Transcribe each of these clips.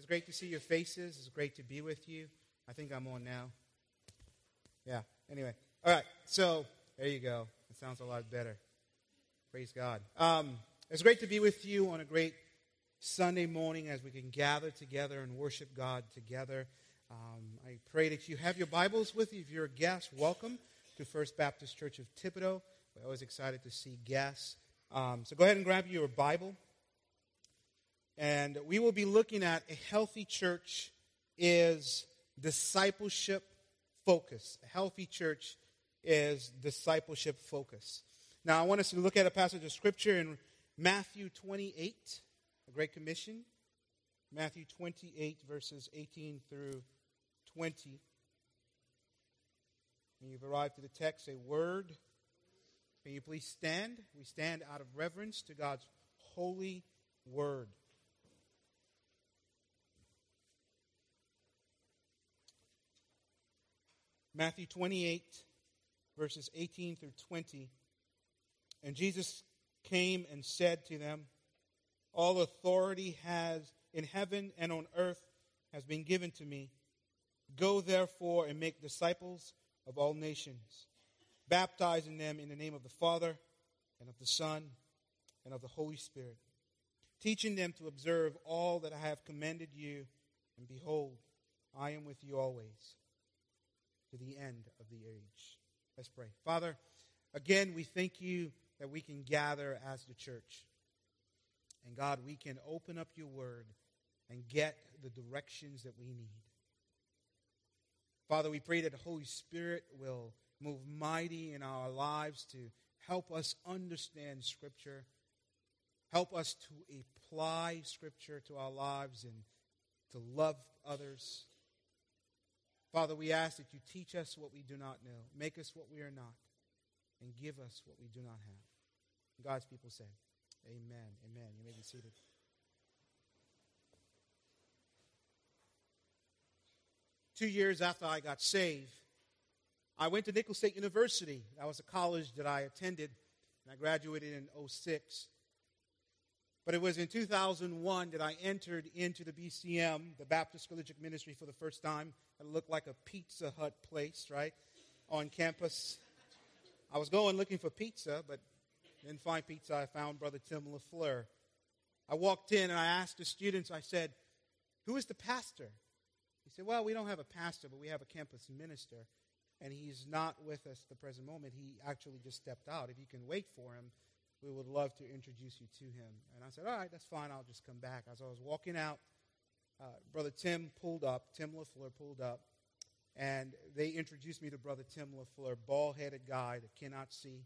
It's great to see your faces. It's great to be with you. I think I'm on now. Yeah, anyway. All right, so there you go. It sounds a lot better. Praise God. It's great to be with you on a great Sunday morning as we can gather together and worship God together. I pray that you have your Bibles with you. If you're a guest, welcome to First Baptist Church of Thibodaux. We're always excited to see guests. So go ahead and grab your Bible. And we will be looking at a healthy church is discipleship focus. A healthy church is discipleship focus. Now, I want us to look at a passage of Scripture in Matthew 28, the Great Commission. Matthew 28, verses 18 through 20. When you've arrived to the text, a word. Can you please stand? We stand out of reverence to God's holy word. Matthew 28, verses 18 through 20. And Jesus came and said to them, all authority has in heaven and on earth has been given to me. Go therefore and make disciples of all nations, baptizing them in the name of the Father and of the Son and of the Holy Spirit, teaching them to observe all that I have commanded you. And behold, I am with you always, to the end of the age. Let's pray. Father, again, we thank you that we can gather as the church. And God, we can open up your word and get the directions that we need. Father, we pray that the Holy Spirit will move mighty in our lives to help us understand Scripture, help us to apply Scripture to our lives and to love others. Father, we ask that you teach us what we do not know, make us what we are not, and give us what we do not have. God's people say, amen, amen. You may be seated. Two years after I got saved, I went to Nicholls State University. That was a college that I attended, and I graduated in 2006. But it was in 2001 that I entered into the BCM, the Baptist Collegiate Ministry, for the first time. It looked like a Pizza Hut place, right, on campus. I was going looking for pizza, but didn't find pizza. I found Brother Tim LaFleur. I walked in and I asked the students, I said, who is the pastor? He said, well, we don't have a pastor, but we have a campus minister, and he's not with us at the present moment. He actually just stepped out. If you can wait for him, we would love to introduce you to him. And I said, all right, that's fine. I'll just come back. As I was walking out, Brother Tim LaFleur pulled up, and they introduced me to Brother Tim LaFleur, bald-headed guy that cannot see.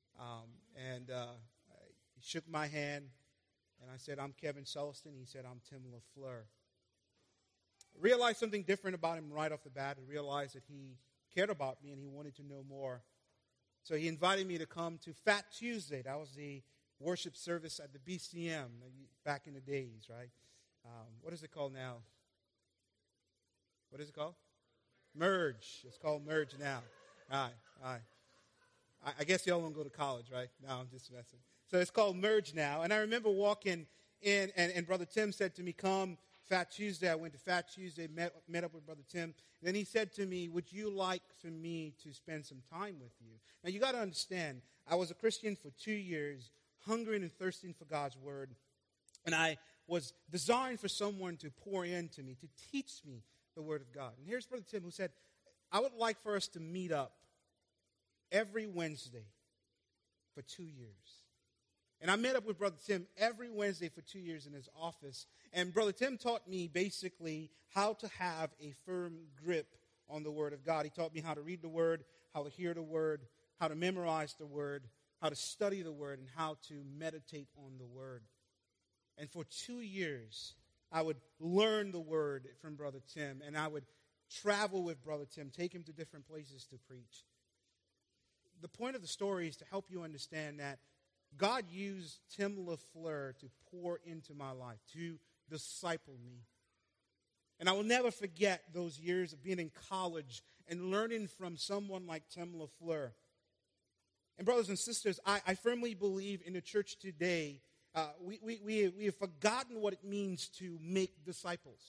He shook my hand, and I said, I'm Kevin Sulliston. He said, I'm Tim LaFleur. I realized something different about him right off the bat. I realized that he cared about me and he wanted to know more. So he invited me to come to Fat Tuesday. That was the worship service at the BCM back in the days, right? What is it called now? What is it called? Merge. It's called Merge now. All right. I guess y'all won't go to college, right? No, I'm just messing. So it's called Merge now. And I remember walking in, and Brother Tim said to me, come Fat Tuesday. I went to Fat Tuesday, met up with Brother Tim. And then he said to me, would you like for me to spend some time with you? Now, you got to understand, I was a Christian for 2 years, hungering and thirsting for God's word. And I was desiring for someone to pour into me, to teach me the word of God. And here's Brother Tim who said, I would like for us to meet up every Wednesday for 2 years. And I met up with Brother Tim every Wednesday for 2 years in his office. And Brother Tim taught me basically how to have a firm grip on the Word of God. He taught me how to read the Word, how to hear the Word, how to memorize the Word, how to study the Word, and how to meditate on the Word. And for 2 years, I would learn the Word from Brother Tim, and I would travel with Brother Tim, take him to different places to preach. The point of the story is to help you understand that God used Tim LaFleur to pour into my life, to disciple me. And I will never forget those years of being in college and learning from someone like Tim LaFleur. And brothers and sisters, I firmly believe in the church today, we have forgotten what it means to make disciples.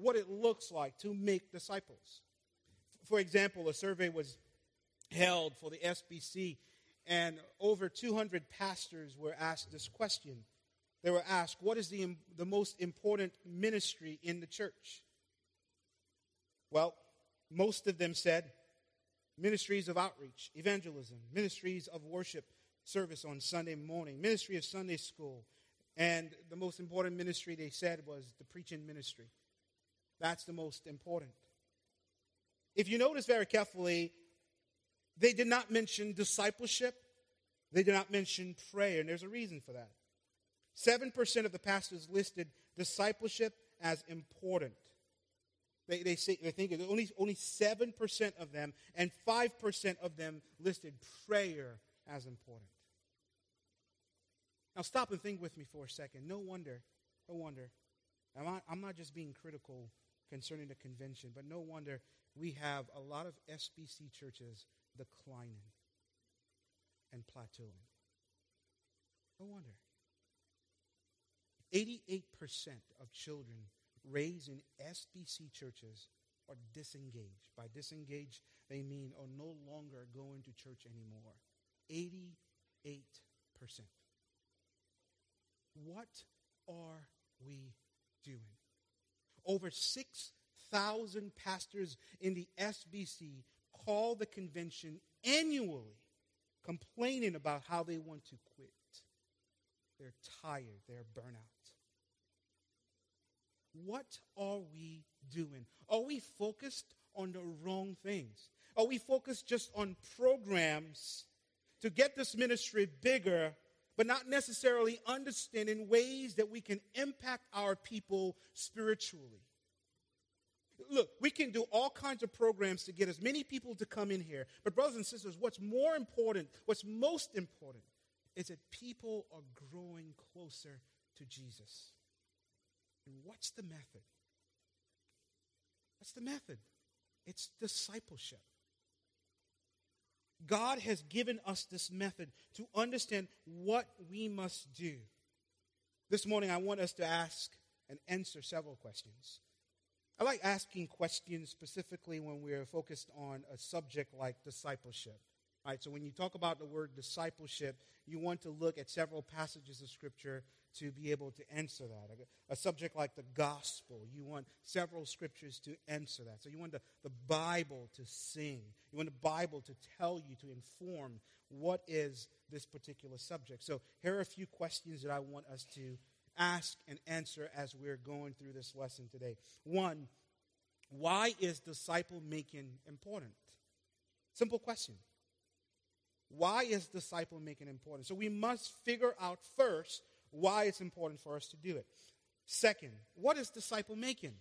what it looks like to make disciples. For example, a survey was held for the SBC, and over 200 pastors were asked this question. They were asked, what is the most important ministry in the church? Well, most of them said ministries of outreach, evangelism, ministries of worship, service on Sunday morning, ministry of Sunday school, and the most important ministry, they said, was the preaching ministry. That's the most important. If you notice very carefully, they did not mention discipleship. They did not mention prayer, and there's a reason for that. 7% of the pastors listed discipleship as important. They think only 7% of them, and 5% of them listed prayer as important. Now stop and think with me for a second. No wonder. I'm not just being critical concerning the convention, but no wonder we have a lot of SBC churches declining and plateauing. No wonder. 88% of children raised in SBC churches are disengaged. By disengaged, they mean are no longer going to church anymore. 88%. What are we doing? Over 6,000 pastors in the SBC call the convention annually, complaining about how they want to quit. They're tired. They're burnout. What are we doing? Are we focused on the wrong things? Are we focused just on programs to get this ministry bigger, but not necessarily understanding ways that we can impact our people spiritually? Look, we can do all kinds of programs to get as many people to come in here. But brothers and sisters, what's most important, is that people are growing closer to Jesus. And what's the method? What's the method? It's discipleship. God has given us this method to understand what we must do. This morning, I want us to ask and answer several questions. I like asking questions specifically when we're focused on a subject like discipleship. All right, so when you talk about the word discipleship, you want to look at several passages of Scripture to be able to answer that. A subject like the gospel, you want several scriptures to answer that. So you want the Bible to sing. You want the Bible to tell you, to inform what is this particular subject. So here are a few questions that I want us to ask and answer as we're going through this lesson today. One, why is disciple making important? Simple question. Why is disciple making important? So we must figure out first why it's important for us to do it. Second, what is disciple making?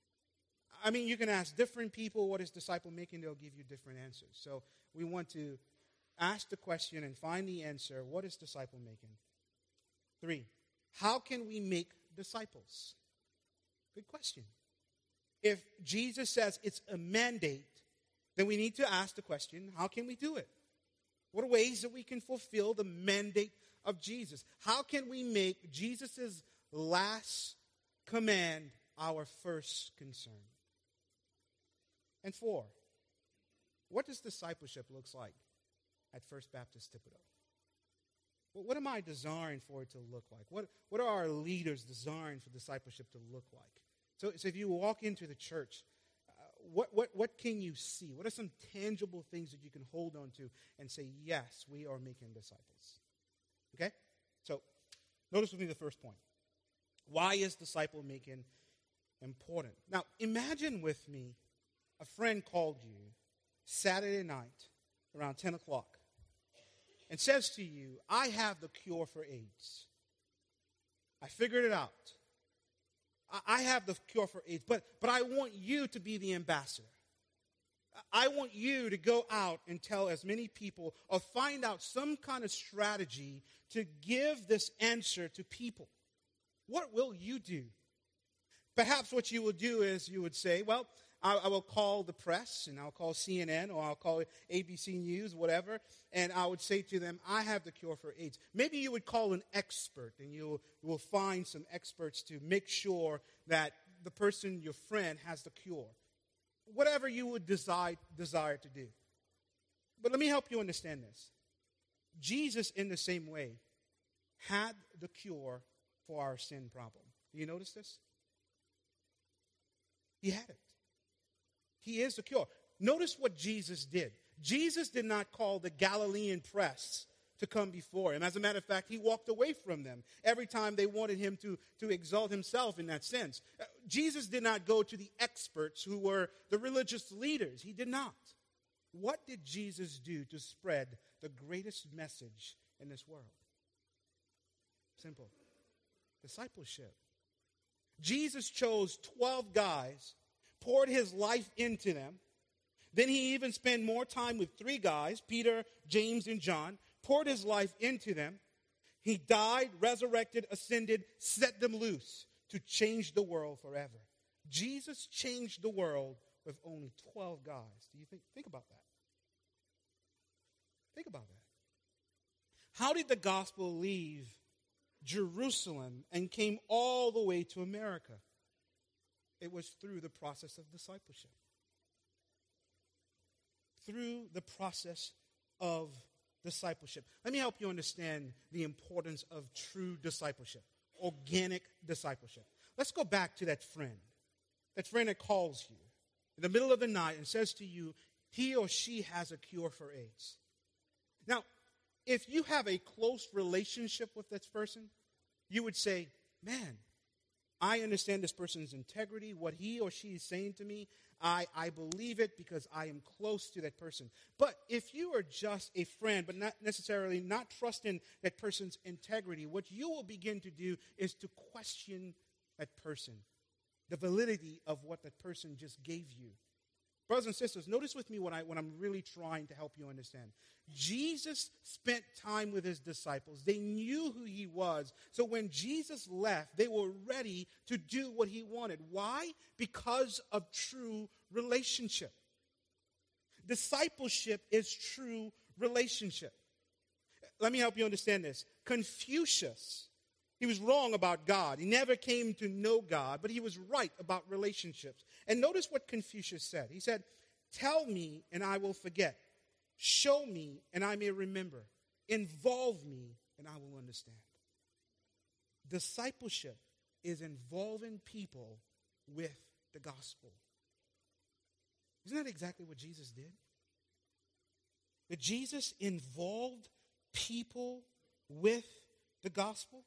I mean, you can ask different people what is disciple making, they'll give you different answers. So we want to ask the question and find the answer. What is disciple making? 3, how can we make disciples? Good question. If Jesus says it's a mandate, then we need to ask the question, how can we do it? What are ways that we can fulfill the mandate of Jesus? How can we make Jesus' last command our first concern? And 4, what does discipleship look like at First Baptist Thibodaux? What am I desiring for it to look like? What are our leaders desiring for discipleship to look like? So if you walk into the church, what can you see? What are some tangible things that you can hold on to and say, yes, we are making disciples? Okay? So notice with me the first point. Why is disciple making important? Now, imagine with me a friend called you Saturday night around 10 o'clock and says to you, I have the cure for AIDS. I figured it out. I have the cure for AIDS, but I want you to be the ambassador. I want you to go out and tell as many people or find out some kind of strategy to give this answer to people. What will you do? Perhaps what you will do is you would say, well, I will call the press, and I'll call CNN, or I'll call ABC News, whatever, and I would say to them, I have the cure for AIDS. Maybe you would call an expert, and you will find some experts to make sure that the person, your friend, has the cure. Whatever you would desire to do. But let me help you understand this. Jesus, in the same way, had the cure for our sin problem. Do you notice this? He had it. He is the cure. Notice what Jesus did. Jesus did not call the Galilean press to come before him. As a matter of fact, he walked away from them every time they wanted him to exalt himself in that sense. Jesus did not go to the experts who were the religious leaders. He did not. What did Jesus do to spread the greatest message in this world? Simple. Discipleship. Jesus chose 12 guys, poured his life into them. Then he even spent more time with 3 guys, Peter, James, and John, poured his life into them. He died, resurrected, ascended, set them loose to change the world forever. Jesus changed the world with only 12 guys. Do you think about that? Think about that. How did the gospel leave Jerusalem and came all the way to America? It was through the process of discipleship. Through the process of discipleship. Let me help you understand the importance of true discipleship, organic discipleship. Let's go back to that friend that calls you in the middle of the night and says to you, he or she has a cure for AIDS. Now, if you have a close relationship with this person, you would say, man, I understand this person's integrity, what he or she is saying to me. I believe it because I am close to that person. But if you are just a friend, but not necessarily not trusting that person's integrity, what you will begin to do is to question that person, the validity of what that person just gave you. Brothers and sisters, notice with me what I'm really trying to help you understand. Jesus spent time with his disciples. They knew who he was. So when Jesus left, they were ready to do what he wanted. Why? Because of true relationship. Discipleship is true relationship. Let me help you understand this. Confucius, he was wrong about God. He never came to know God, but he was right about relationships. And notice what Confucius said. He said, tell me and I will forget. Show me and I may remember. Involve me and I will understand. Discipleship is involving people with the gospel. Isn't that exactly what Jesus did? That Jesus involved people with the gospel?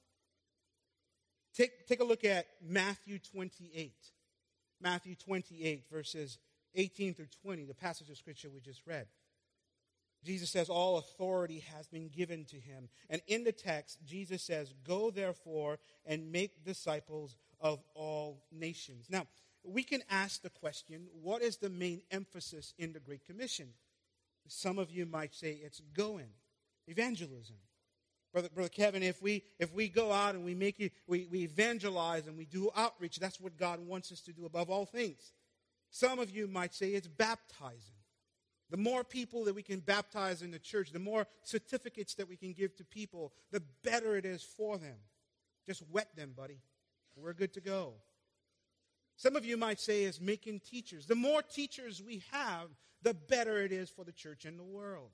Take a look at Matthew 28. Matthew 28, verses 18 through 20, the passage of Scripture we just read. Jesus says, all authority has been given to him. And in the text, Jesus says, go therefore and make disciples of all nations. Now, we can ask the question, what is the main emphasis in the Great Commission? Some of you might say it's going, evangelism. Brother Kevin, if we go out and we evangelize and we do outreach, that's what God wants us to do above all things. Some of you might say it's baptizing. The more people that we can baptize in the church, the more certificates that we can give to people, the better it is for them. Just wet them, buddy. We're good to go. Some of you might say it's making teachers. The more teachers we have, the better it is for the church and the world.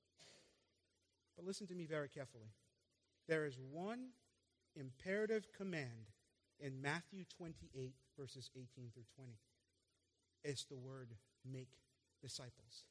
But listen to me very carefully. There is one imperative command in Matthew 28, verses 18 through 20. It's the word, make disciples.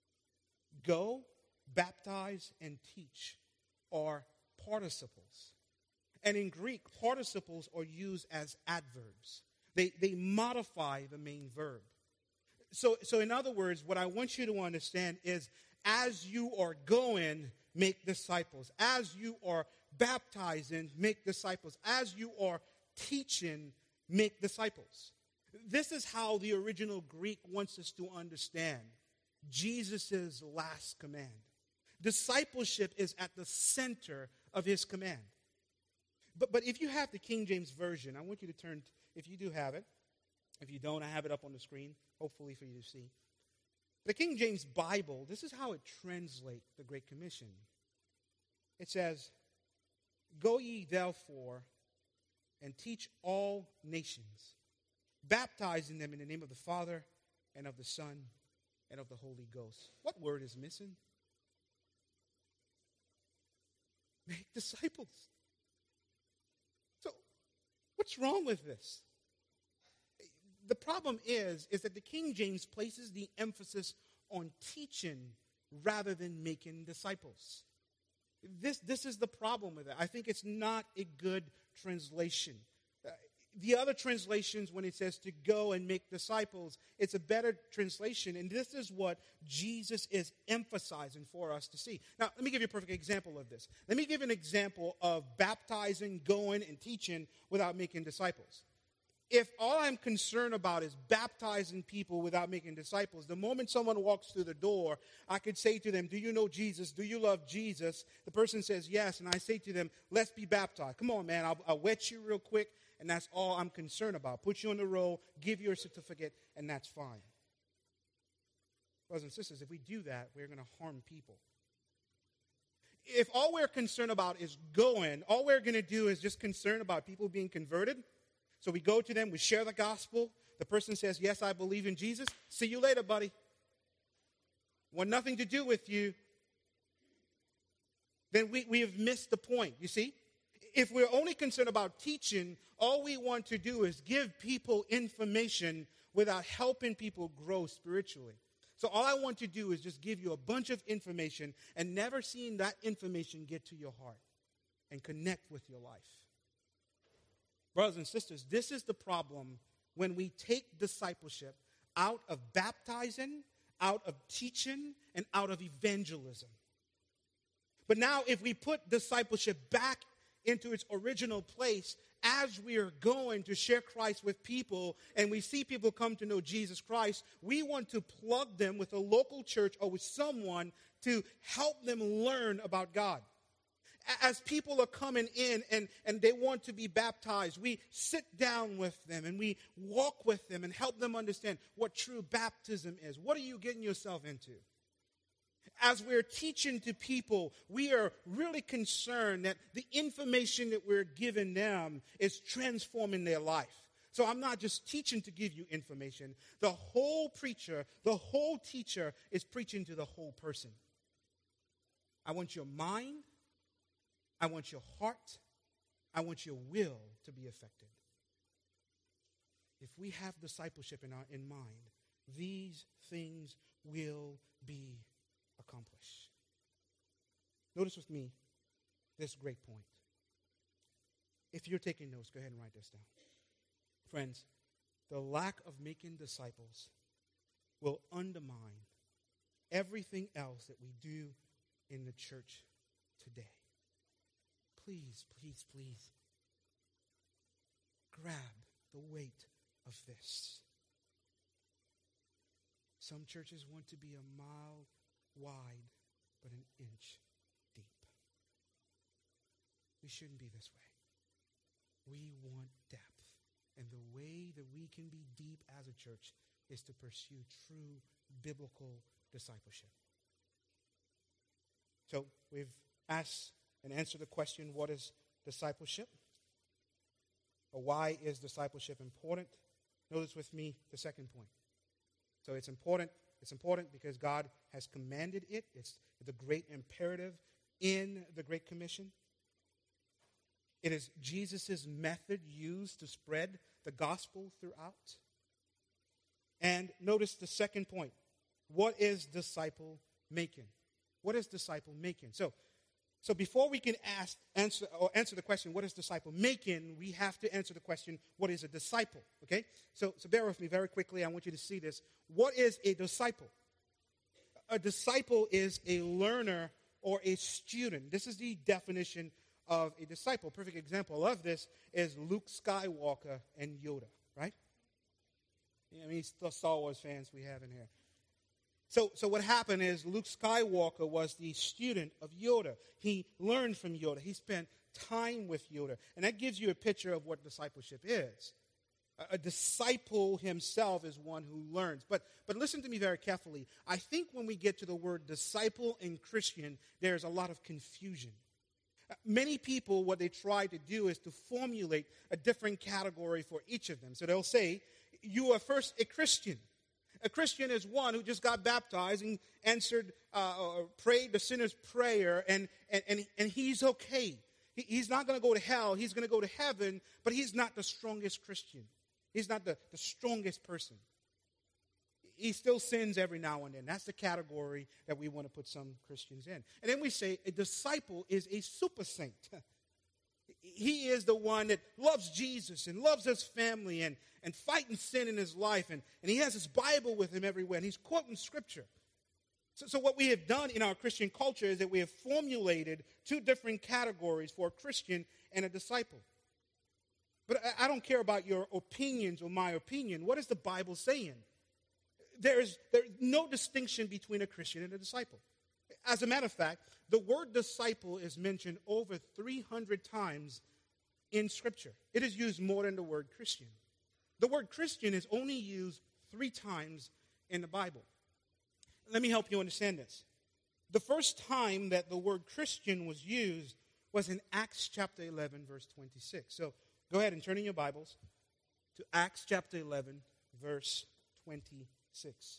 Go, baptize, and teach are participles. And in Greek, participles are used as adverbs. They modify the main verb. So in other words, what I want you to understand is as you are going, make disciples. As you are baptizing, make disciples. As you are teaching, make disciples. This is how the original Greek wants us to understand Jesus' last command. Discipleship is at the center of his command. But if you have the King James Version, I want you to turn, if you do have it. If you don't, I have it up on the screen, hopefully for you to see. The King James Bible, this is how it translates the Great Commission. It says, go ye therefore and teach all nations, baptizing them in the name of the Father and of the Son and of the Holy Ghost. What word is missing? Make disciples. So, what's wrong with this? The problem is that the King James places the emphasis on teaching rather than making disciples. This is the problem with it. I think it's not a good translation. The other translations, when it says to go and make disciples, it's a better translation. And this is what Jesus is emphasizing for us to see. Now, let me give you a perfect example of this. Let me give an example of baptizing, going, and teaching without making disciples. If all I'm concerned about is baptizing people without making disciples, the moment someone walks through the door, I could say to them, do you know Jesus? Do you love Jesus? The person says yes, and I say to them, let's be baptized. Come on, man, I'll wet you real quick, and that's all I'm concerned about. Put you on the roll, give you a certificate, and that's fine. Brothers and sisters, if we do that, we're going to harm people. If all we're concerned about is going, all we're going to do is just concerned about people being converted. So we go to them, we share the gospel. The person says, yes, I believe in Jesus. See you later, buddy. Want nothing to do with you. Then we have missed the point, you see? If we're only concerned about teaching, all we want to do is give people information without helping people grow spiritually. So all I want to do is just give you a bunch of information and never seeing that information get to your heart and connect with your life. Brothers and sisters, this is the problem when we take discipleship out of baptizing, out of teaching, and out of evangelism. But now if we put discipleship back into its original place as we are going to share Christ with people and we see people come to know Jesus Christ, we want to plug them with a local church or with someone to help them learn about God. As people are coming in and they want to be baptized, we sit down with them and we walk with them and help them understand what true baptism is. What are you getting yourself into? As we're teaching to people, we are really concerned that the information that we're giving them is transforming their life. So I'm not just teaching to give you information. The whole preacher, the whole teacher is preaching to the whole person. I want your mind. I want your heart, I want your will to be affected. If we have discipleship in mind, these things will be accomplished. Notice with me this great point. If you're taking notes, go ahead and write this down. Friends, the lack of making disciples will undermine everything else that we do in the church today. Please, please, please, grab the weight of this. Some churches want to be a mile wide, but an inch deep. We shouldn't be this way. We want depth. And the way that we can be deep as a church is to pursue true biblical discipleship. So we've asked and answer the question, what is discipleship? Or why is discipleship important? Notice with me the second point. So it's important because God has commanded it. It's the great imperative in the Great Commission. It is Jesus' method used to spread the gospel throughout. And notice the second point. What is disciple making? What is disciple making? So before we can answer the question, what is disciple making, we have to answer the question, what is a disciple? Okay? So bear with me very quickly. I want you to see this. What is a disciple? A disciple is a learner or a student. This is the definition of a disciple. A perfect example of this is Luke Skywalker and Yoda, right? I mean, the Star Wars fans we have in here. So what happened is Luke Skywalker was the student of Yoda. He learned from Yoda. He spent time with Yoda. And that gives you a picture of what discipleship is. A disciple himself is one who learns. But listen to me very carefully. I think when we get to the word disciple and Christian, there's a lot of confusion. Many people, what they try to do is to formulate a different category for each of them. So they'll say, you are first a Christian. A Christian is one who just got baptized and answered, or prayed the sinner's prayer, and he's okay. He's not going to go to hell. He's going to go to heaven, but he's not the strongest Christian. He's not the strongest person. He still sins every now and then. That's the category that we want to put some Christians in. And then we say a disciple is a super saint. He is the one that loves Jesus and loves his family and fighting sin in his life. And he has his Bible with him everywhere. And he's quoting Scripture. So what we have done in our Christian culture is that we have formulated two different categories for a Christian and a disciple. But I don't care about your opinions or my opinion. What is the Bible saying? There's no distinction between a Christian and a disciple. As a matter of fact, the word disciple is mentioned over 300 times in Scripture. It is used more than the word Christian. The word Christian is only used 3 times in the Bible. Let me help you understand this. The first time that the word Christian was used was in Acts chapter 11, verse 26. So go ahead and turn in your Bibles to Acts chapter 11, verse 26.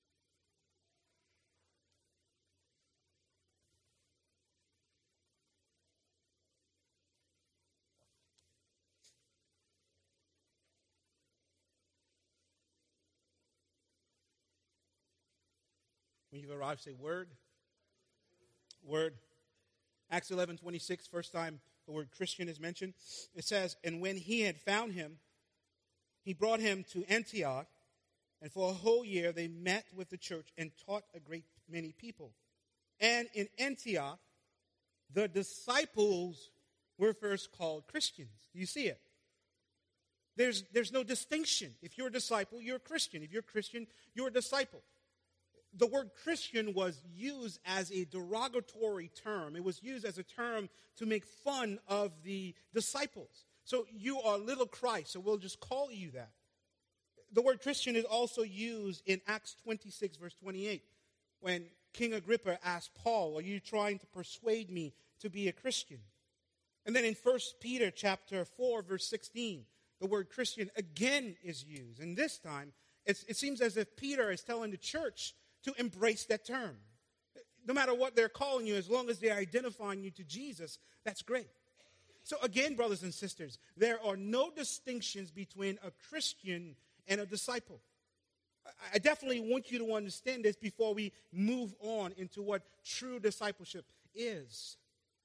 When you've arrived, say word. Word. Acts 11:26, first time the word Christian is mentioned. It says, and when he had found him, he brought him to Antioch, and for a whole year they met with the church and taught a great many people. And in Antioch, the disciples were first called Christians. Do you see it? There's no distinction. If you're a disciple, you're a Christian. If you're a Christian, you're a disciple. The word Christian was used as a derogatory term. It was used as a term to make fun of the disciples. So you are little Christ, so we'll just call you that. The word Christian is also used in Acts 26, verse 28, when King Agrippa asked Paul, are you trying to persuade me to be a Christian? And then in 1 Peter chapter 4, verse 16, the word Christian again is used. And this time, it seems as if Peter is telling the church to embrace that term. No matter what they're calling you, as long as they're identifying you to Jesus, that's great. So again, brothers and sisters, there are no distinctions between a Christian and a disciple. I definitely want you to understand this before we move on into what true discipleship is.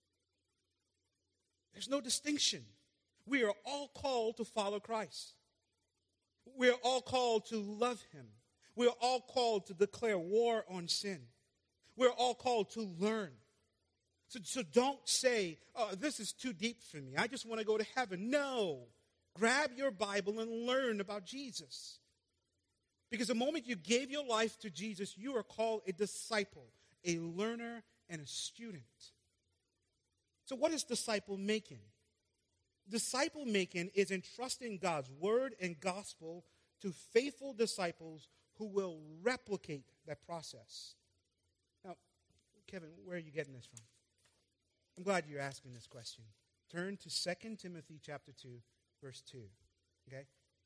There's no distinction. We are all called to follow Christ. We are all called to love him. We are all called to declare war on sin. We're all called to learn. So don't say, oh, this is too deep for me. I just want to go to heaven. No. Grab your Bible and learn about Jesus. Because the moment you gave your life to Jesus, you are called a disciple, a learner, and a student. So what is disciple making? Disciple making is entrusting God's word and gospel to faithful disciples who will replicate that process. Now, Kevin, where are you getting this from? I'm glad you're asking this question. Turn to 2 Timothy chapter 2, verse 2. Okay?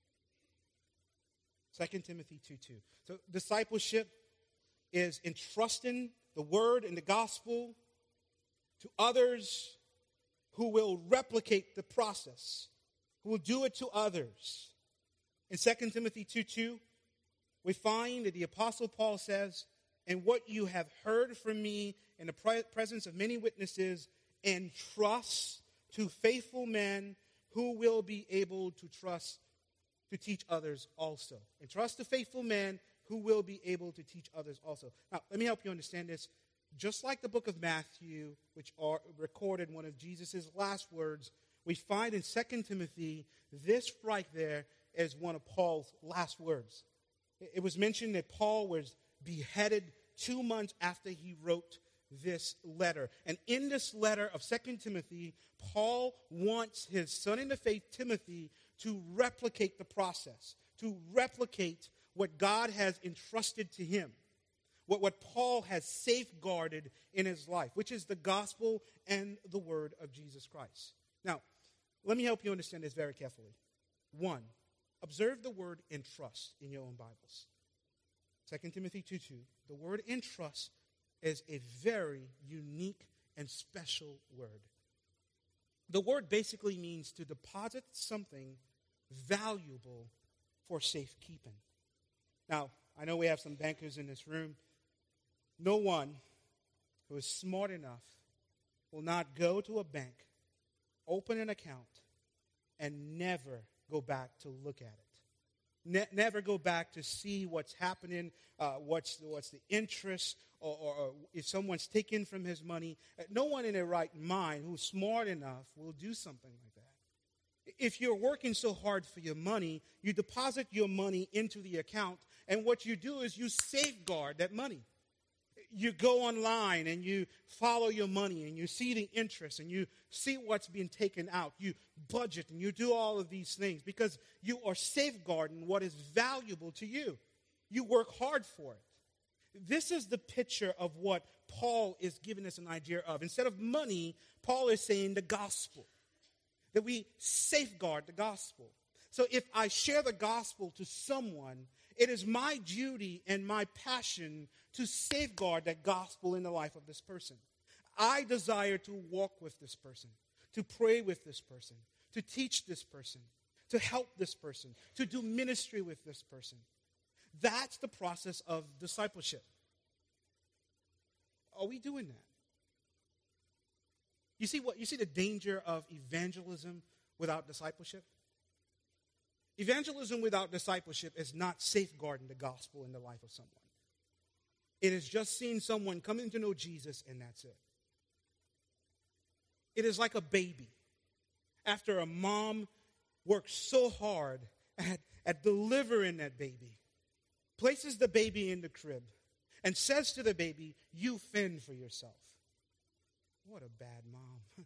2 Timothy 2:2. So discipleship is entrusting the word and the gospel to others who will replicate the process, who will do it to others. In 2 Timothy 2:2, we find that the Apostle Paul says, and what you have heard from me in the presence of many witnesses, entrust to faithful men who will be able to teach others also. Entrust to faithful men who will be able to teach others also. Now, let me help you understand this. Just like the book of Matthew, which recorded one of Jesus' last words, we find in 2 Timothy, this right there is one of Paul's last words. It was mentioned that Paul was beheaded 2 months after he wrote this letter. And in this letter of 2 Timothy, Paul wants his son in the faith, Timothy, to replicate the process, to replicate what God has entrusted to him, what Paul has safeguarded in his life, which is the gospel and the word of Jesus Christ. Now, let me help you understand this very carefully. 1, Observe the word entrust in your own Bibles. 2 Timothy 2:2. The word entrust is a very unique and special word. The word basically means to deposit something valuable for safekeeping. Now, I know we have some bankers in this room. No one who is smart enough will not go to a bank, open an account, and never go back to look at it. Never go back to see what's happening, what's the interest, or if someone's taken from his money. No one in their right mind who's smart enough will do something like that. If you're working so hard for your money, you deposit your money into the account, and what you do is you safeguard that money. You go online and you follow your money and you see the interest and you see what's being taken out. You budget and you do all of these things because you are safeguarding what is valuable to you. You work hard for it. This is the picture of what Paul is giving us an idea of. Instead of money, Paul is saying the gospel. That we safeguard the gospel. So if I share the gospel to someone, it is my duty and my passion to safeguard that gospel in the life of this person. I desire to walk with this person, to pray with this person, to teach this person, to help this person, to do ministry with this person. That's the process of discipleship. Are we doing that? You see the danger of evangelism without discipleship? Evangelism without discipleship is not safeguarding the gospel in the life of someone. It is just seeing someone coming to know Jesus and that's it. It is like a baby. After a mom works so hard at delivering that baby, places the baby in the crib, and says to the baby, "You fend for yourself." What a bad mom.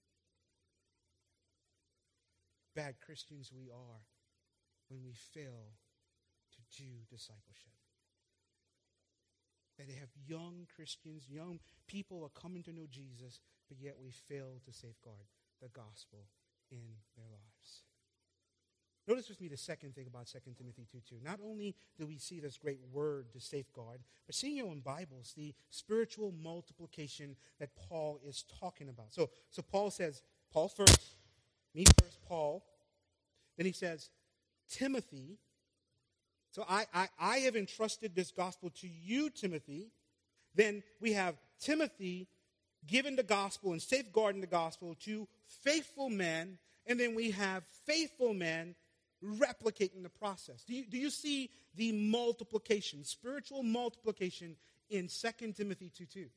Bad Christians we are when we fail to do discipleship. That they have young Christians, young people are coming to know Jesus, but yet we fail to safeguard the gospel in their lives. Notice with me the second thing about 2 Timothy 2:2. Not only do we see this great word to safeguard, but see in your own Bibles the spiritual multiplication that Paul is talking about. So Paul says, Paul first, me first, Paul. Then he says, Timothy. So I have entrusted this gospel to you, Timothy. Then we have Timothy giving the gospel and safeguarding the gospel to faithful men. And then we have faithful men replicating the process. Do you see the multiplication, spiritual multiplication in 2 Timothy 2:2?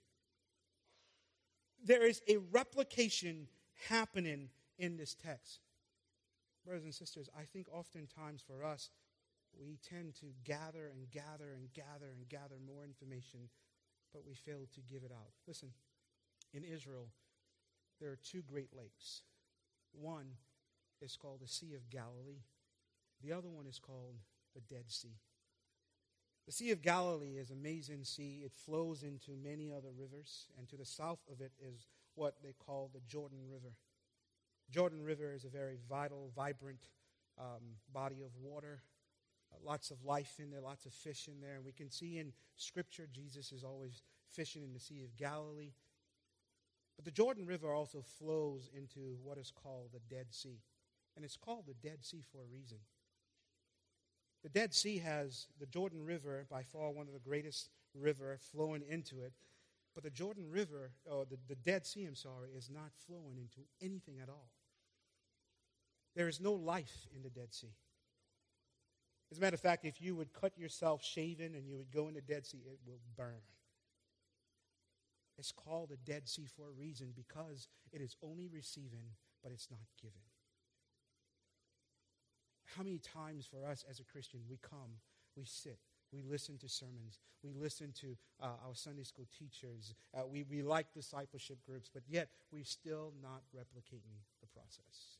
There is a replication happening in this text. Brothers and sisters, I think oftentimes for us, we tend to gather and gather and gather and gather more information, but we fail to give it out. Listen, in Israel, there are two great lakes. One is called the Sea of Galilee. The other one is called the Dead Sea. The Sea of Galilee is an amazing sea. It flows into many other rivers, and to the south of it is what they call the Jordan River. Jordan River is a very vital, vibrant body of water. Lots of life in there, lots of fish in there. And we can see in Scripture Jesus is always fishing in the Sea of Galilee. But the Jordan River also flows into what is called the Dead Sea. And it's called the Dead Sea for a reason. The Dead Sea has the Jordan River, by far one of the greatest river flowing into it. But the Jordan River, or the Dead Sea, is not flowing into anything at all. There is no life in the Dead Sea. As a matter of fact, if you would cut yourself shaving and you would go in the Dead Sea, it will burn. It's called the Dead Sea for a reason, because it is only receiving, but it's not given. How many times for us as a Christian, we come, we sit, we listen to sermons, we listen to our Sunday school teachers, we like discipleship groups, but yet we're still not replicating the process.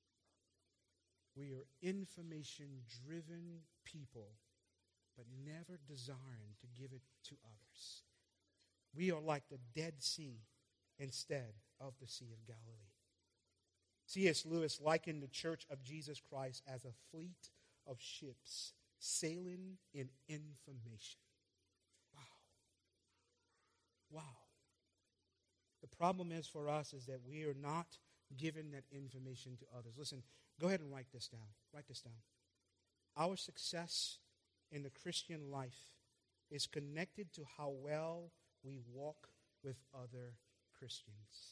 We are information-driven people, but never desiring to give it to others. We are like the Dead Sea instead of the Sea of Galilee. C.S. Lewis likened the Church of Jesus Christ as a fleet of ships sailing in information. Wow. Wow. The problem is for us is that we are not giving that information to others. Listen, go ahead and write this down. Write this down. Our success in the Christian life is connected to how well we walk with other Christians.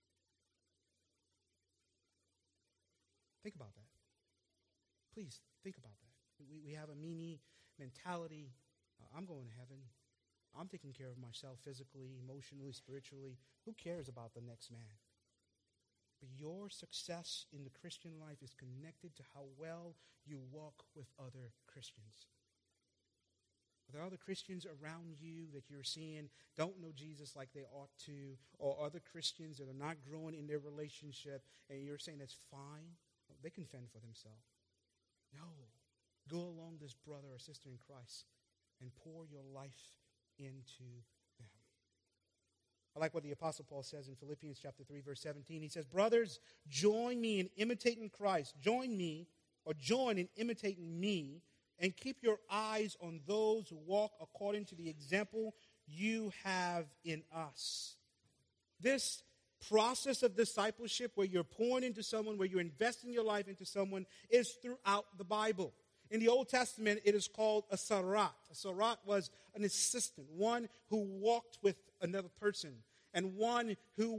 Think about that. Please think about that. We have a me mentality. I'm going to heaven. I'm taking care of myself physically, emotionally, spiritually. Who cares about the next man? But your success in the Christian life is connected to how well you walk with other Christians. Are there other Christians around you that you're seeing don't know Jesus like they ought to, or other Christians that are not growing in their relationship, and you're saying that's fine? They can fend for themselves. No. Go along this brother or sister in Christ and pour your life into them. I like what the Apostle Paul says in Philippians chapter 3, verse 17. He says, brothers, join me in imitating Christ. Join in imitating me, and keep your eyes on those who walk according to the example you have in us. This process of discipleship, where you're pouring into someone, where you're investing your life into someone, is throughout the Bible. In the Old Testament, it is called a sarat. A sarat was an assistant, one who walked with another person, and one who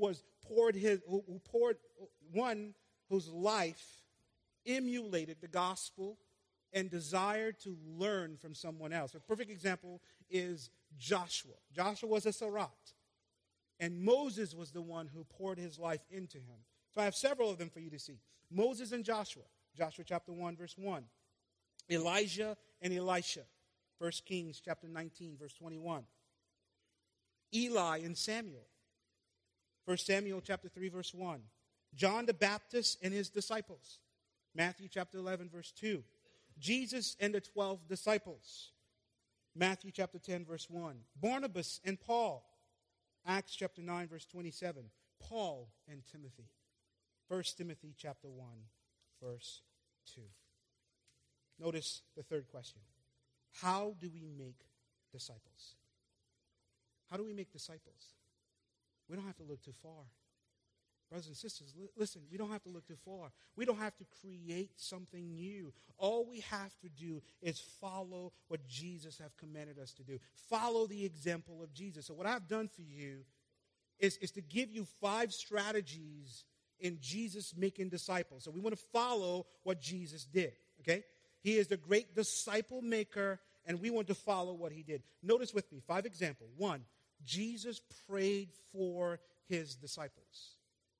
one whose life emulated the gospel and desired to learn from someone else. A perfect example is Joshua. Joshua was a sarat, and Moses was the one who poured his life into him. So I have several of them for you to see. Moses and Joshua. Joshua chapter 1, verse 1. Elijah and Elisha. 1 Kings chapter 19, verse 21. Eli and Samuel. 1 Samuel chapter 3, verse 1. John the Baptist and his disciples. Matthew chapter 11, verse 2. Jesus and the 12 disciples. Matthew chapter 10, verse 1. Barnabas and Paul. Acts chapter 9, verse 27. Paul and Timothy. 1 Timothy chapter 1, verse 2. Notice the third question. How do we make disciples? How do we make disciples? We don't have to look too far. Brothers and sisters, listen, we don't have to look too far. We don't have to create something new. All we have to do is follow what Jesus has commanded us to do. Follow the example of Jesus. So what I've done for you is to give you 5 strategies in Jesus making disciples. So we want to follow what Jesus did, okay? He is the great disciple maker, and we want to follow what he did. Notice with me, 5 examples. 1, Jesus prayed for his disciples.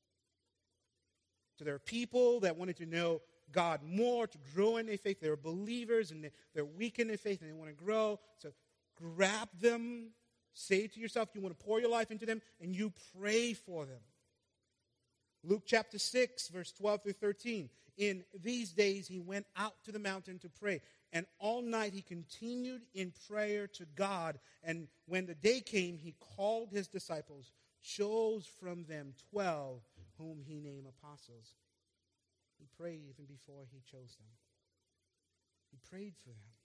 So there are people that wanted to know God more, to grow in their faith. They're believers, and they're weak in their faith, and they want to grow. So grab them, say to yourself, you want to pour your life into them, and you pray for them. Luke chapter 6, verse 12 through 13. In these days, he went out to the mountain to pray. And all night he continued in prayer to God. And when the day came, he called his disciples, chose from them 12, whom he named apostles. He prayed even before he chose them. He prayed for them.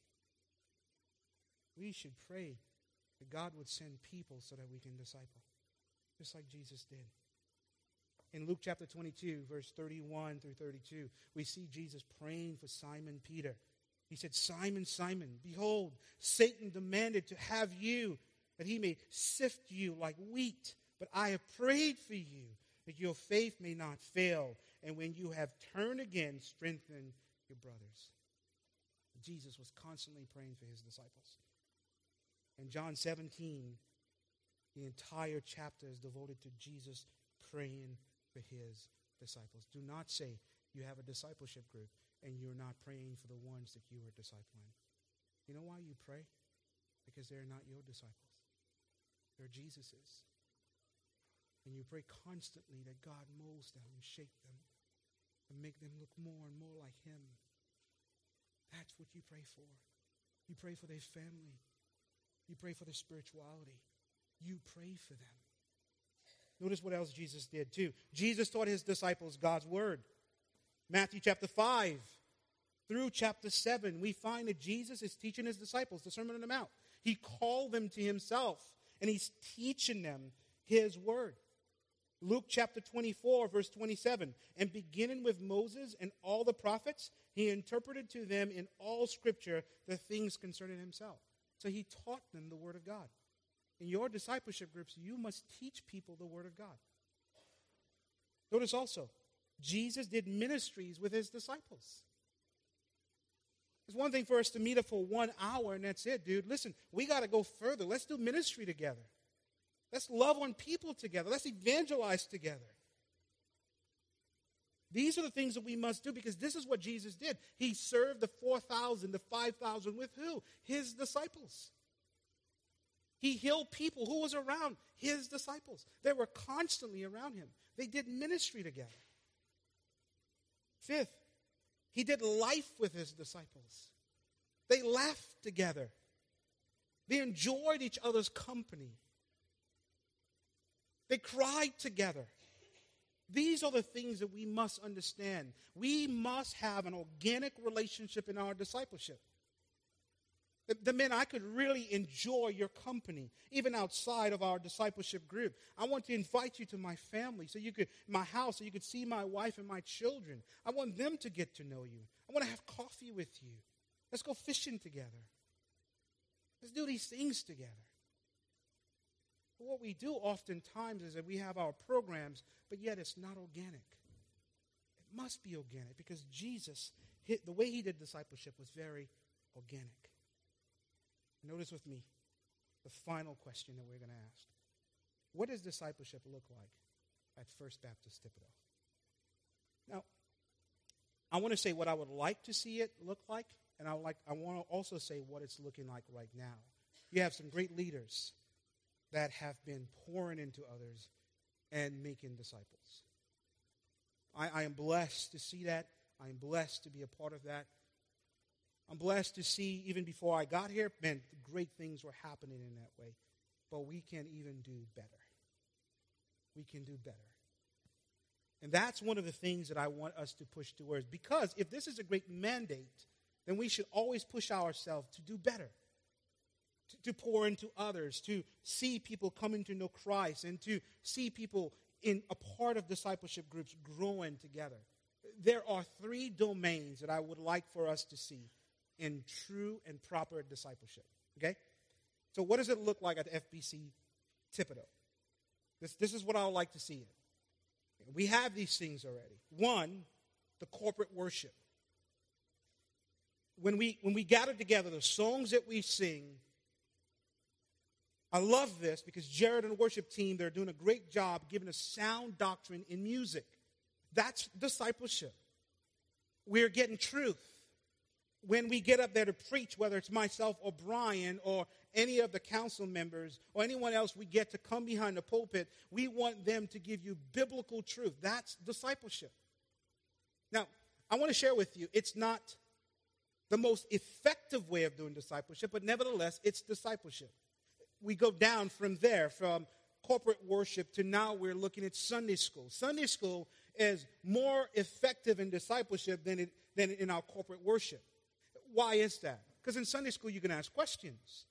We should pray that God would send people so that we can disciple, just like Jesus did. In Luke chapter 22, verse 31 through 32, we see Jesus praying for Simon Peter. He said, Simon, Simon, behold, Satan demanded to have you, that he may sift you like wheat. But I have prayed for you, that your faith may not fail. And when you have turned again, strengthen your brothers. Jesus was constantly praying for his disciples. In John 17, the entire chapter is devoted to Jesus praying for his disciples. Do not say you have a discipleship group and you're not praying for the ones that you are discipling. You know why you pray? Because they're not your disciples. They're Jesus's. And you pray constantly that God molds them and shape them and make them look more and more like him. That's what you pray for. You pray for their family. You pray for their spirituality. You pray for them. Notice what else Jesus did too. Jesus taught his disciples God's word. Matthew chapter 5, through chapter 7, we find that Jesus is teaching his disciples the Sermon on the Mount. He called them to himself, and he's teaching them his word. Luke chapter 24, verse 27, and beginning with Moses and all the prophets, he interpreted to them in all Scripture the things concerning himself. So he taught them the word of God. In your discipleship groups, you must teach people the word of God. Notice also, Jesus did ministries with his disciples. It's one thing for us to meet up for 1 hour and that's it, dude. Listen, we got to go further. Let's do ministry together. Let's love on people together. Let's evangelize together. These are the things that we must do because this is what Jesus did. He served the 4,000, the 5,000 with who? His disciples. He healed people who was around his disciples. They were constantly around him. They did ministry together. Fifth, he did life with his disciples. They laughed together. They enjoyed each other's company. They cried together. These are the things that we must understand. We must have an organic relationship in our discipleship. The men, I could really enjoy your company, even outside of our discipleship group. I want to invite you to my family, my house, so you could see my wife and my children. I want them to get to know you. I want to have coffee with you. Let's go fishing together. Let's do these things together. But what we do oftentimes is that we have our programs, but yet it's not organic. It must be organic because Jesus, the way he did discipleship was very organic. Notice with me the final question that we're going to ask. What does discipleship look like at First Baptist Thibodaux? Now, I want to say what I would like to see it look like, and I want to also say what it's looking like right now. You have some great leaders that have been pouring into others and making disciples. I am blessed to see that. I am blessed to be a part of that. I'm blessed to see, even before I got here, man, great things were happening in that way. But we can even do better. We can do better. And that's one of the things that I want us to push towards. Because if this is a great mandate, then we should always push ourselves to do better. To pour into others, to see people coming to know Christ, and to see people in a part of discipleship groups growing together. There are 3 domains that I would like for us to see in true and proper discipleship. Okay? So what does it look like at FBC Thibodaux? This is what I would like to see it. We have these things already. 1, the corporate worship. When we gather together, the songs that we sing, I love this because Jared and the worship team, they're doing a great job giving us sound doctrine in music. That's discipleship. We're getting truth. When we get up there to preach, whether it's myself or Brian or any of the council members or anyone else we get to come behind the pulpit, we want them to give you biblical truth. That's discipleship. Now, I want to share with you, it's not the most effective way of doing discipleship, but nevertheless, it's discipleship. We go down from there, from corporate worship to now we're looking at Sunday school. Sunday school is more effective in discipleship than in our corporate worship. Why is that? Because in Sunday school you can ask questions.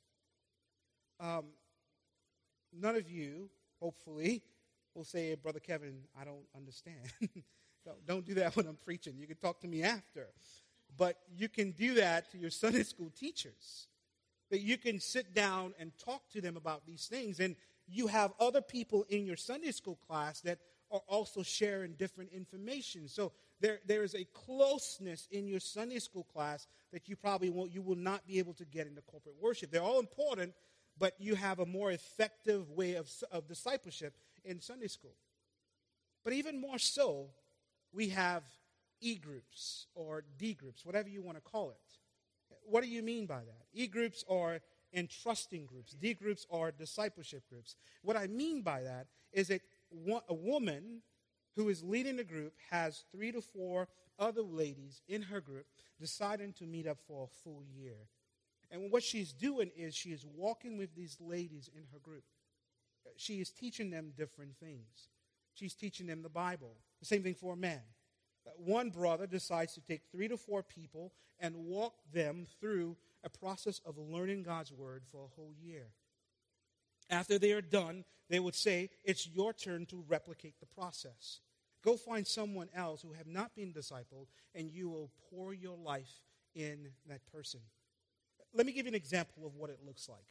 None of you, hopefully, will say, Brother Kevin, I don't understand. Don't do that when I'm preaching. You can talk to me after. But you can do that to your Sunday school teachers. That you can sit down and talk to them about these things. And you have other people in your Sunday school class that are also sharing different information. So there is a closeness in your Sunday school class that you will not be able to get into corporate worship. They're all important, but you have a more effective way of discipleship in Sunday school. But even more so, we have E-groups or D-groups, whatever you want to call it. What do you mean by that? E-groups are entrusting groups. D-groups are discipleship groups. What I mean by that is that a woman who is leading a group has 3 to 4 other ladies in her group deciding to meet up for a full year. And what she's doing is she is walking with these ladies in her group. She is teaching them different things. She's teaching them the Bible. The same thing for a man. One brother decides to take 3 to 4 people and walk them through a process of learning God's word for a whole year. After they are done, they would say, it's your turn to replicate the process. Go find someone else who have not been discipled, and you will pour your life in that person. Let me give you an example of what it looks like.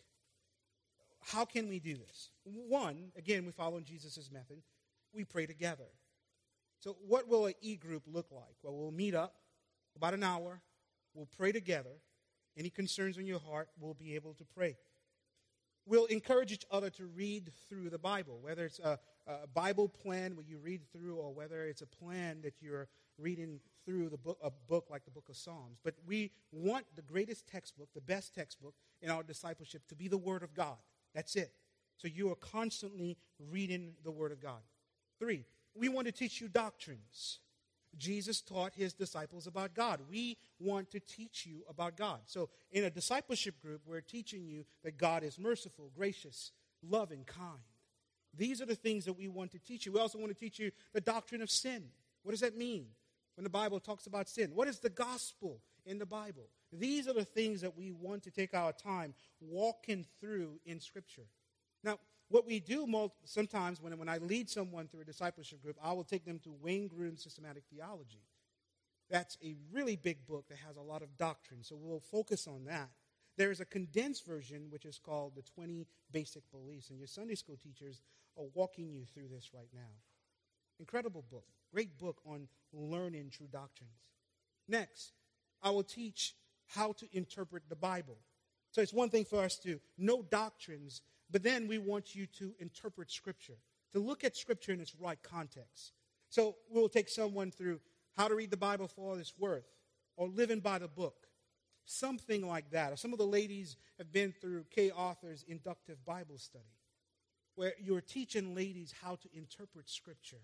How can we do this? One, again, we follow Jesus' method. We pray together. So what will an e-group look like? Well, we'll meet up about an hour. We'll pray together. Any concerns on your heart, we'll be able to pray. We'll encourage each other to read through the Bible, whether it's a Bible plan where you read through, or whether it's a plan that you're reading through a book like the book of Psalms. But we want the greatest textbook, the best textbook in our discipleship to be the Word of God. That's it. So you are constantly reading the Word of God. 3, we want to teach you doctrines. Jesus taught his disciples about God. We want to teach you about God. So in a discipleship group, we're teaching you that God is merciful, gracious, loving, kind. These are the things that we want to teach you. We also want to teach you the doctrine of sin. What does that mean when the Bible talks about sin? What is the gospel in the Bible? These are the things that we want to take our time walking through in Scripture. Now, what we do sometimes when I lead someone through a discipleship group, I will take them to Wayne Grudem's Systematic Theology. That's a really big book that has a lot of doctrine, so we'll focus on that. There is a condensed version, which is called the 20 Basic Beliefs, and your Sunday school teachers are walking you through this right now. Incredible book. Great book on learning true doctrines. Next, I will teach how to interpret the Bible. So it's one thing for us to know doctrines, but then we want you to interpret Scripture, to look at Scripture in its right context. So we'll take someone through how to read the Bible for all it's worth, or living by the book, something like that. Or some of the ladies have been through Kay Arthur's inductive Bible study, where you're teaching ladies how to interpret Scripture.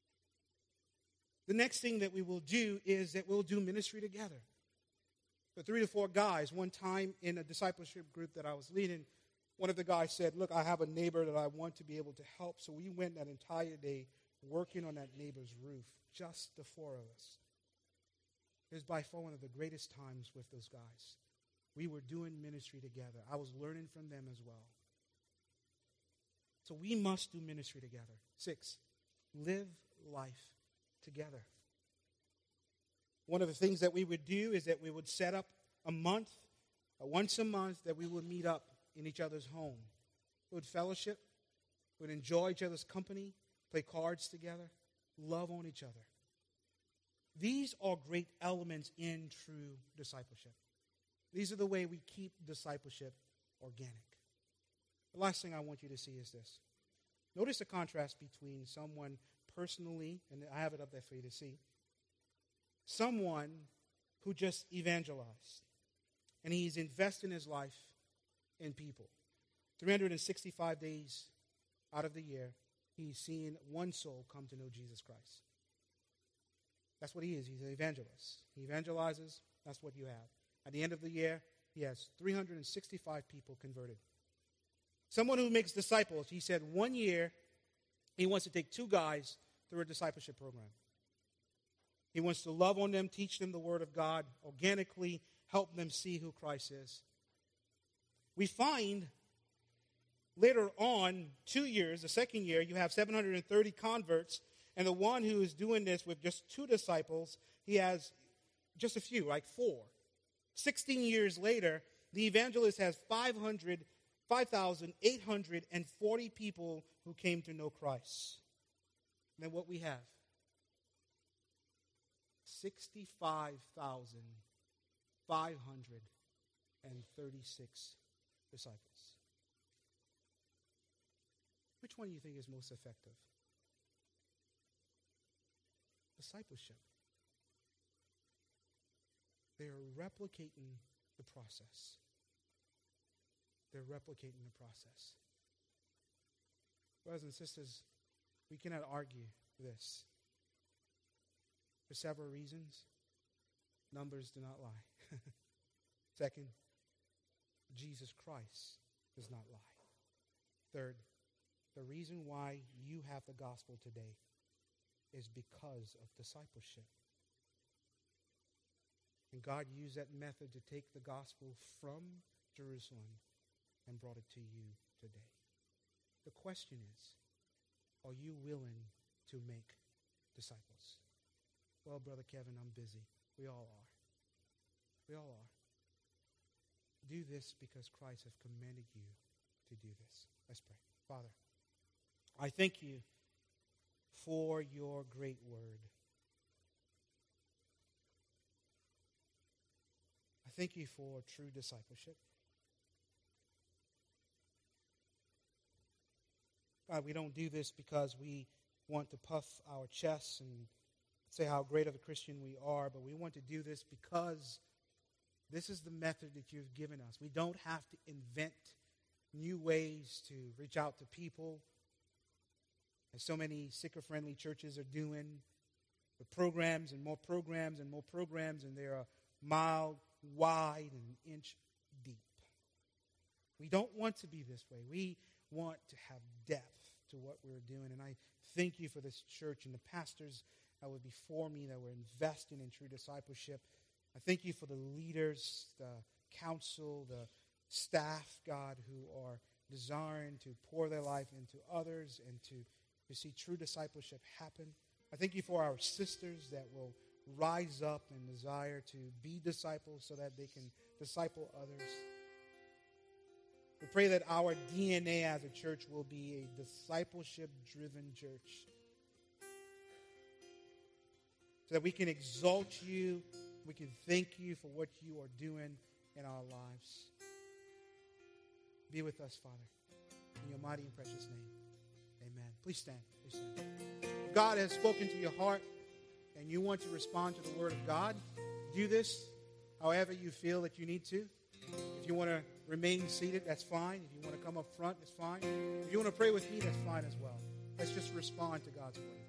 The next thing that we will do is that we'll do ministry together. The 3 to 4 guys, one time in a discipleship group that I was leading, one of the guys said, look, I have a neighbor that I want to be able to help. So we went that entire day working on that neighbor's roof, just the 4 of us. It was by far one of the greatest times with those guys. We were doing ministry together. I was learning from them as well. So we must do ministry together. 6, live life together. One of the things that we would do is that we would set up a month, once a month, that we would meet up in each other's home. We would fellowship, we would enjoy each other's company, play cards together, love on each other. These are great elements in true discipleship. These are the way we keep discipleship organic. The last thing I want you to see is this. Notice the contrast between someone personally, and I have it up there for you to see, someone who just evangelized, and he's investing his life in people. 365 days out of the year, he's seeing one soul come to know Jesus Christ. That's what he is. He's an evangelist. He evangelizes. That's what you have. At the end of the year, he has 365 people converted. Someone who makes disciples, he said 1 year, he wants to take 2 guys through a discipleship program. He wants to love on them, teach them the Word of God, organically help them see who Christ is. We find later on, 2 years, the second year, you have 730 converts, and the one who is doing this with just 2 disciples, he has just a few, like 4. 16 years later, the evangelist has 5,840 people who came to know Christ. And then what we have? 65,536 disciples. Which one do you think is most effective? Discipleship. They are replicating the process. They're replicating the process. Brothers and sisters, we cannot argue this. For several reasons, numbers do not lie. Second, Jesus Christ does not lie. Third, the reason why you have the gospel today is because of discipleship. And God used that method to take the gospel from Jerusalem and brought it to you today. The question is, are you willing to make disciples? Well, Brother Kevin, I'm busy. We all are. We all are. Do this because Christ has commanded you to do this. Let's pray. Father, I thank you for your great word. I thank you for true discipleship. God, we don't do this because we want to puff our chests and say how great of a Christian we are, but we want to do this because this is the method that you've given us. We don't have to invent new ways to reach out to people, as so many seeker-friendly churches are doing, with programs and more programs and more programs, and they're a mile wide and an inch deep. We don't want to be this way. We want to have depth to what we're doing. And I thank you for this church and the pastors that were before me that were investing in true discipleship. I thank you for the leaders, the council, the staff, God, who are desiring to pour their life into others and to see true discipleship happen. I thank you for our sisters that will rise up and desire to be disciples so that they can disciple others. We pray that our DNA as a church will be a discipleship-driven church, so that we can exalt you, we can thank you for what you are doing in our lives. Be with us, Father. In your mighty and precious name, amen. Please stand. Please stand. If God has spoken to your heart and you want to respond to the word of God, do this however you feel that you need to. If you want to remain seated, that's fine. If you want to come up front, that's fine. If you want to pray with me, that's fine as well. Let's just respond to God's word.